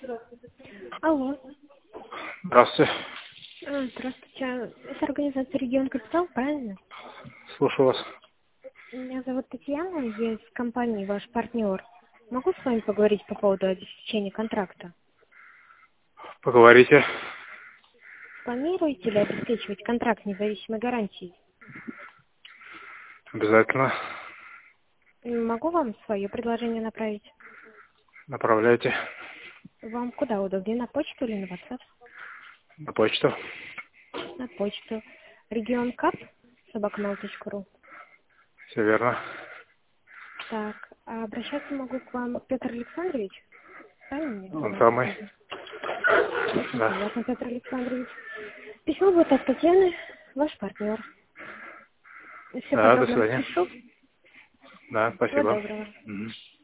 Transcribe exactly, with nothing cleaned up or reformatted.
Алло. Здравствуйте. А, Здравствуйте. Это организация «Регион Капитал», правильно? Слушаю вас. Меня зовут Татьяна, я из компании «Ваш партнер». Могу с вами поговорить по поводу обеспечения контракта? Поговорите. Планируете ли обеспечивать контракт независимой гарантией? Обязательно. Могу вам свое предложение направить? Направляйте Вам куда удобнее, на почту или на WhatsApp? на почту. На почту. Регион Кап, собака мэл точка ру. Все верно. Так, а обращаться могу к вам Петр Александрович? Правильно мне Он сказали? самый. Очень Да. приятно, Петр Александрович. Письмо будет от Татьяны, ваш партнер. Все Да, до подробно свидания. распишу. Да, Всего спасибо. доброго. Мгм.